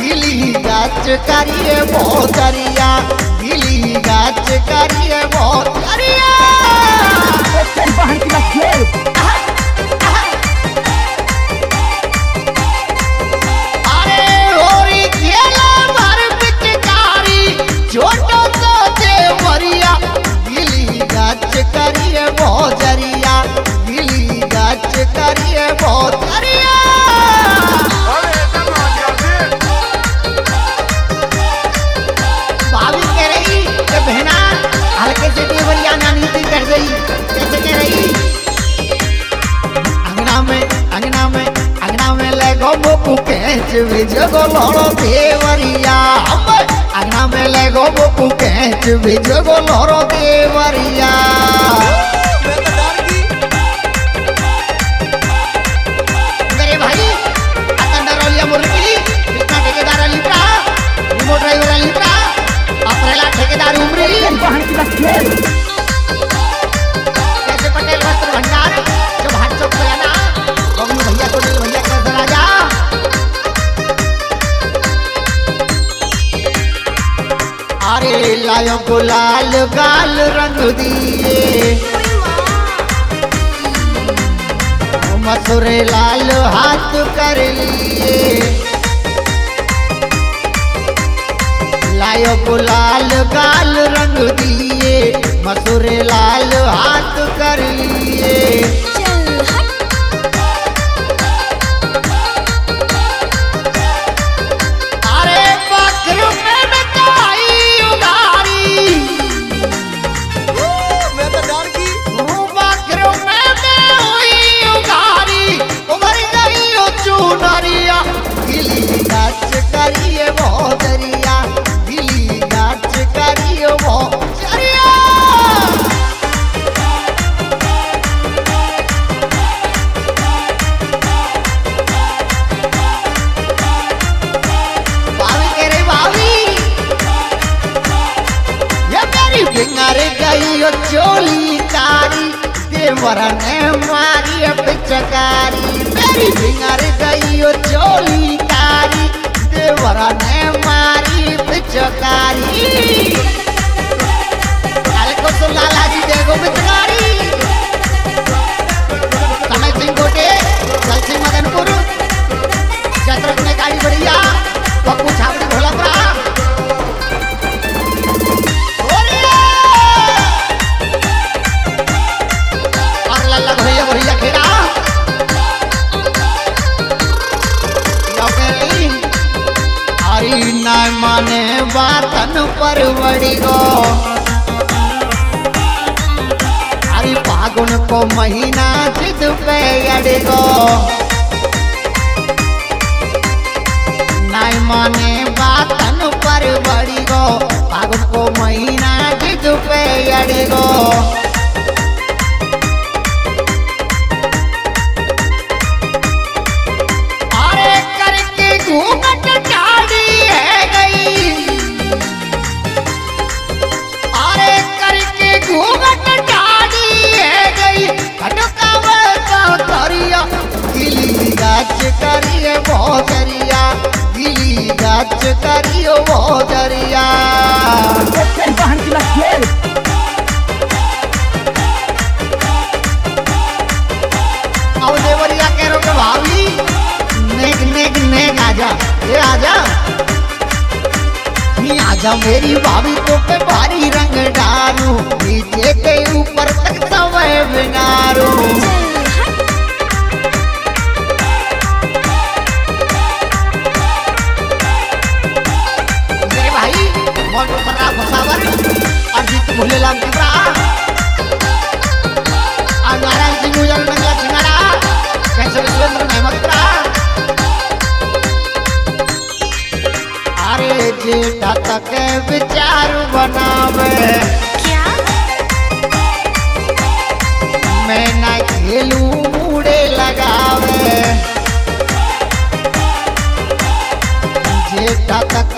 गिली गाछ करिए भोजरिया, गिली गाछ करिए भोजरिया। बाहर की बात अरे होरी खेला भर पिचकारी छोटो तो देवरिया, गिली गाछ करिए भोजरिया, गिली गाछ करिए भोजरिया। भाभी कह रही कि बहना हल्के से देवरिया नानी थी कर गई, कैसे कह रही? अंगना में लेगो बोकू कैच भिजगो लोड़ो देवरिया, अंगना में लेगो बोकू कैच भिजगो लोड़ो देवरिया। मेरे भाई अतंडरोलिया मुर्गी कितना ठेकेदार लिपरा, रिमोट ड्राइवर लिपरा, अपरेला ठेकेदार उमरी। बाहर की बात कैसे पटेल वस्त्र भंडार जो भाट चौक पे आना, बबलू भैया को दिल भैया कैसे राजा। अरे लायो गुलाल गाल रंग दिए, मथुरे लाल हाथ कर लिए, लायो गुलाल गाल रंग दिए, मथुरे लाल हाथ कर लिए। अरे बकरू में बताई उधारी, मैं तो डर की बकरू में हुई उधारी, उमर गई हो चुनरिया, गिली गाछ करिए भोजरिया, गिली गाछ करिए भोजरिया। भाभी कह रही भाभी ये मेरी बिंगार गई हो चोली कारी, देवर ने मारी पिचकारी, मेरी बिंगार गई हो चोली कारी, देवर ने मारी पिचकारी। काल को तो लाला जी देखो पिचकारी, समय सिंह गोटे, जल सिंह मदनपुर, जतरत में गाड़ी बढ़िया, पप्पू छावड़ी भोलापुरा। और लल्ला भैया भैया खेड़ा हरी ना माने बातन पर बड़ी गो, हरी फागुन को महीना जिद पे अड़ी गो, नाय माने बातन पर बड़ी गो, फागुन को महीना जिद पे अड़ी गो। अरे करके घूंघट डाली है गई, अरे करके घूंघट डाली है गई, खटका तरिया, गिली गाछ करिए भोजरिया, गिली गाछ करिए भोजरिया। बाहर की बात और देवरिया कह रहे हो भाभी नेक नेक नेक आजा, ये आजा, नहीं आजा मेरी भाभी तो पे भारी रंग डालू, नीचे के ऊपर तक समय बिनारू। मेरे भाई मोट फर्रा भसावर अजीत भोलेलाल तिबरा, नारायण सिंह उजल मंगला छिंगाड़ा, कैसे विश्वेंद्र मेहमतरा। अरे जेठा तक विचार बनावे, मैं ना खेलू मूड़े लगावे, जेठा तक